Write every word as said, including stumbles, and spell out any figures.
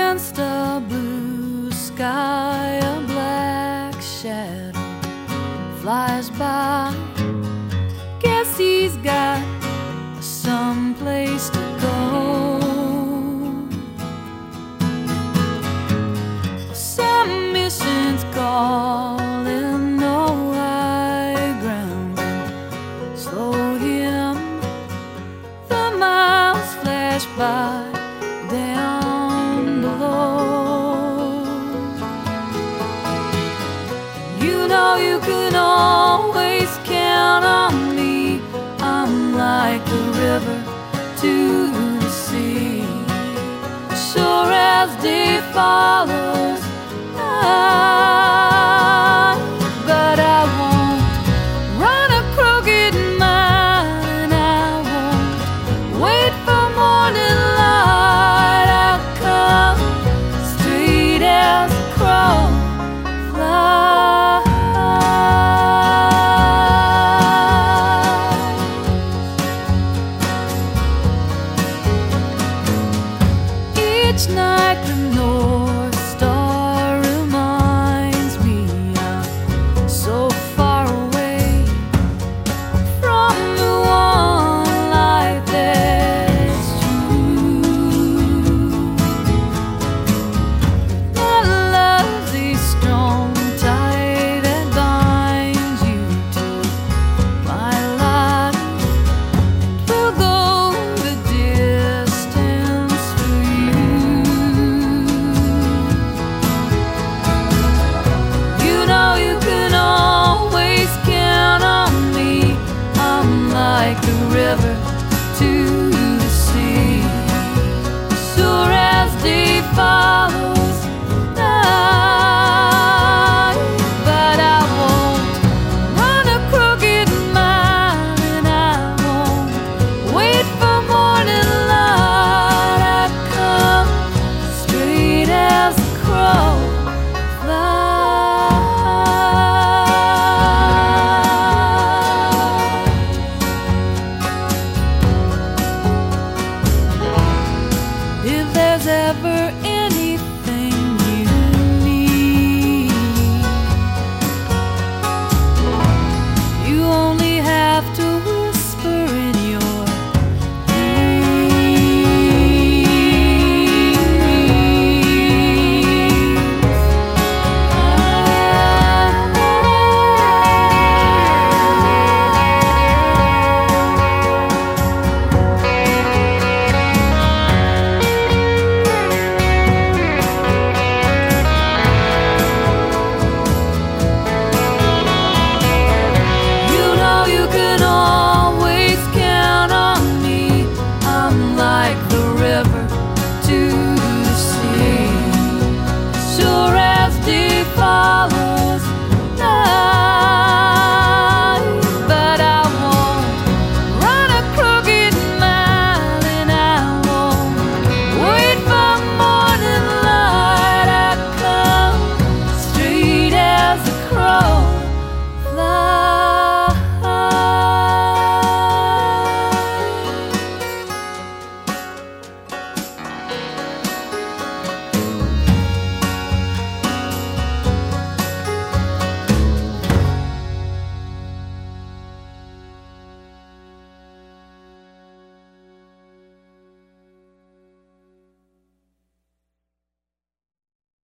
against a blue sky, a black shadow flies by. Guess he's got someplace to go. Some mission's calling, no high ground can slow him. The miles flash by down below. You know you can always count on me. I'm like the river to the sea. Sure as day follows night, but I won't run a crooked mile, and I won't wait for morning light. I'll come straight as a crow flies. Each night the North Star reminds me I'm so far away from the one life that's true. My love's a strong tie that binds you to my life, and we'll go the distance for you. You know you can always count on me. I'm like the river to the sea. Sure as day follows night, but I won't run a crooked mile, and I won't wait for morning light. I come straight as a crow flies. If there's ever